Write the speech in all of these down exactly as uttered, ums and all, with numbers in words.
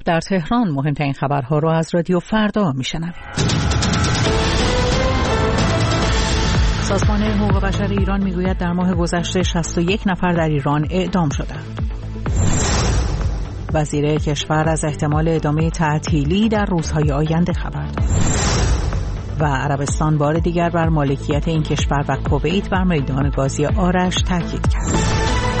در تهران مهمترین خبرها را از رادیو فردا میشنوید. سازمان حقوق بشر ایران میگوید در ماه گذشته شصت و یک نفر در ایران اعدام شدند. وزیر کشور از احتمال ادامه تعطیلی در روزهای آینده خبر داد. و عربستان بار دیگر بر مالکیت این کشور و کویت بر میدان گازی آرش تاکید کرد.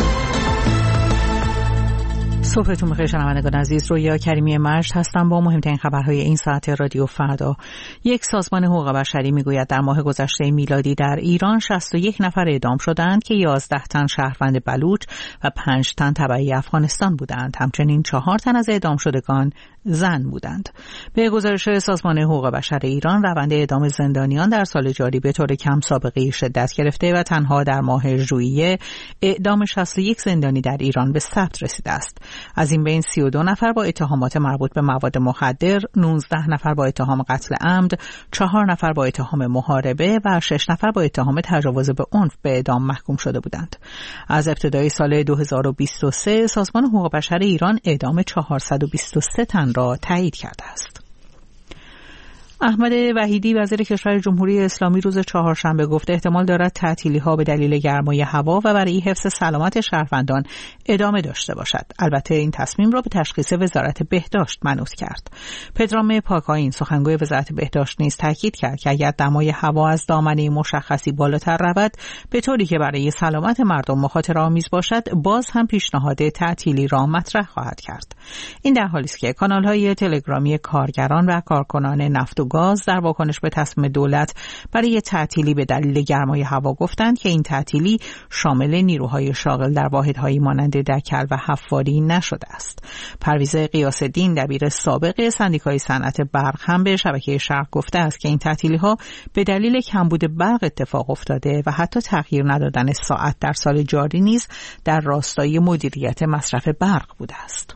صبحتون بخیر شنوندگان عزیز، رویا کریمی مجد هستم با مهمترین خبرهای این ساعت رادیو فردا. یک سازمان حقوق بشری میگوید در ماه گذشته میلادی در ایران شصت و یک نفر اعدام شدند که یازده تن شهروند بلوچ و پنج تن تبعی افغانستان بودند. همچنین چهار تن از اعدام شدگان زن بودند. به گزارش سازمان حقوق بشر ایران، روند اعدام زندانیان در سال جاری به طور کم سابقه شدت گرفته و تنها در ماه ژوئیه اعدام شصت و یک زندانی در ایران به ثبت رسیده است. از این بین سی و دو نفر با اتهامات مربوط به مواد مخدر، نوزده نفر با اتهام قتل عمد، چهار نفر با اتهام محاربه و شش نفر با اتهام تجاوز به عنف به اعدام محکوم شده بودند. از ابتدای سال دو هزار و بیست و سه سازمان حقوق بشر ایران اعدام چهارصد و بیست و سه تن را تایید کرده است. احمد وحیدی وزیر کشور جمهوری اسلامی روز چهارشنبه گفته احتمال دارد تعطیلی‌ها به دلیل گرمای هوا و برای حفظ سلامت شهروندان ادامه داشته باشد. البته این تصمیم را به تشخیص وزارت بهداشت منوط کرد. پدرام پاکاین سخنگوی وزارت بهداشت نیز تاکید کرد که اگر دمای هوا از دامنه مشخصی بالاتر رود به طوری که برای سلامت مردم مخاطره‌آمیز باشد، باز هم پیشنهاد تعطیلی را مطرح خواهد کرد. این در حالی است که کانال‌های تلگرامی کارگران و کارکنان نفت و گاز در واکنش به تصمیم دولت برای تعطیلی به دلیل گرمای هوا گفتند که این تعطیلی شامل نیروهای شاغل در واحدهایی مانند دکل و حفاری نشده است. پرویز غیاث‌الدین دبیر سابق سندیکای صنعت برق هم به شبکه شرق گفته است که این تعطیلی‌ها به دلیل کمبود برق اتفاق افتاده و حتی تغییر ندادن ساعت در سال جاری نیز در راستای مدیریت مصرف برق بوده است.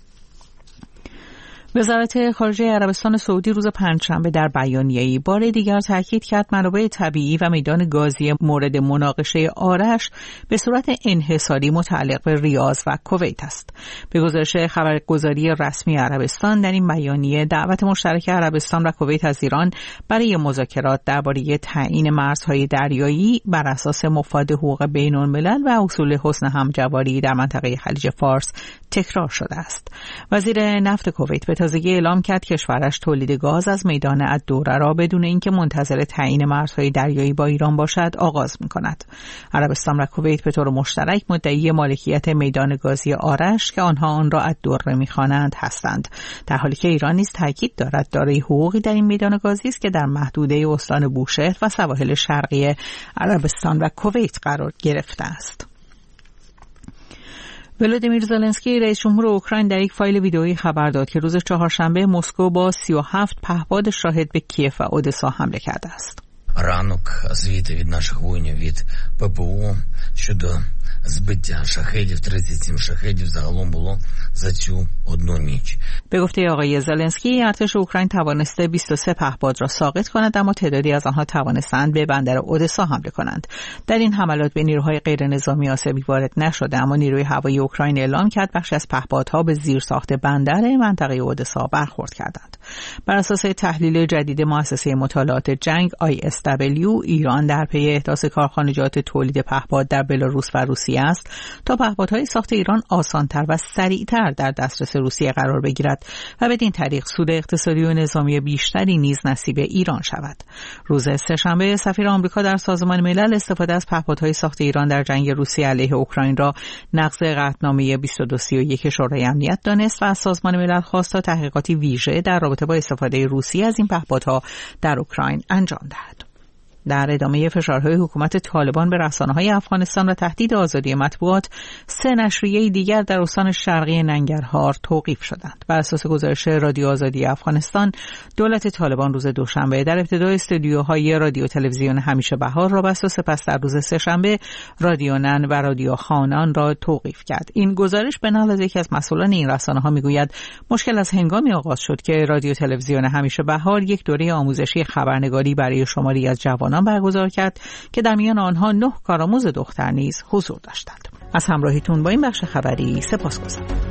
وزارت خارجه عربستان سعودی روز پنجشنبه در بیانیه‌ای بار دیگر تاکید کرد منابع طبیعی و میدان گازی مورد مناقشه آرش به صورت انحصاری متعلق به ریاض و کویت است. به گزارش خبرگزاری رسمی عربستان، در این بیانیه دعوت مشترک عربستان و کویت از ایران برای مذاکرات درباره تعیین مرزهای دریایی بر اساس مفاد حقوق بین‌الملل و اصول حسن همجواری در منطقه خلیج فارس تکرار شده است. وزیر نفت کویت به تازگی اعلام کرد کشورش تولید گاز از میدان الدوره را بدون اینکه منتظر تعیین مرزهای دریایی با ایران باشد آغاز می‌کند. عربستان و کویت به طور مشترک مدعی مالکیت میدان گازی آرش که آنها آن را الدوره می‌خوانند هستند، در حالی که ایران نیز تاکید دارد دارای حقوقی در این میدان گازی است که در محدوده استان بوشهر و سواحل شرقی عربستان و کویت قرار گرفته است. ولادیمیر زلنسکی رئیس جمهور اوکراین در یک فایل ویدئویی خبر داد که روز چهارشنبه مسکو با سی و هفت پهپاد شاهد به کیف و اودسا حمله کرده است. ранок звіти від наших воїнів від ППО щодо збиття шахедів, тридцять сім шахедів загалом було за цю одну ніч. به گفته آقای زلنسکی، ارتش اوکراین توانسته بیست و سه پهپاد را ساقط کند، اما تعدادی از آنها توانستند به بندر اودسا حمله کنند. در این حملات به نیروهای غیر نظامی آسیبی وارد نشده، اما نیروی هوایی اوکراین اعلام کرد بخشی از پهپادها به زیرساخت بندر منطقه اودسا برخورد کردند. بر اساس تحلیل جدید مؤسسه مطالعات جنگ آی اس دبلیو، ایران در پی احداث کارخانجات تولید پهپاد در بلاروس و روسیه است تا پهپادهای ساخت ایران آسان‌تر و سریعتر در دسترس روسیه قرار بگیرد و بدین طریق سود اقتصادی و نظامی بیشتری نیز نصیب ایران شود. روز سه‌شنبه سفیر آمریکا در سازمان ملل استفاده از پهپادهای ساخت ایران در جنگ روسیه علیه اوکراین را نقض قطعنامه بیست و دو سی و یک شورای امنیت دانست و از سازمان ملل خواست تا تحقیقاتی ویژه در رابطه با استفاده روسیه از این پهپادها در اوکراین انجام دهد. در ادامه فشارهای حکومت طالبان به رسانه‌های افغانستان و تهدید آزادی مطبوعات، سه نشریه دیگر در استان شرقی ننگرهار توقیف شدند. بر اساس گزارش رادیو آزادی افغانستان، دولت طالبان روز دوشنبه در ابتدای استودیوهای رادیو تلویزیون همیشه بهار را بست و سپس در روز سه‌شنبه رادیو نن و رادیو خانان را توقیف کرد. این گزارش به نقل از یکی از مسئولان این رسانه‌ها میگوید مشکل از هنگامی آغاز شد که رادیو تلویزیون همیشه بهار یک دوره آموزشی خبرنگاری برای شماری از جوانان برگزار کرد که در میان آنها نه کارآموز دختر نیز حضور داشتند. از همراهیتون با این بخش خبری سپاسگزارم.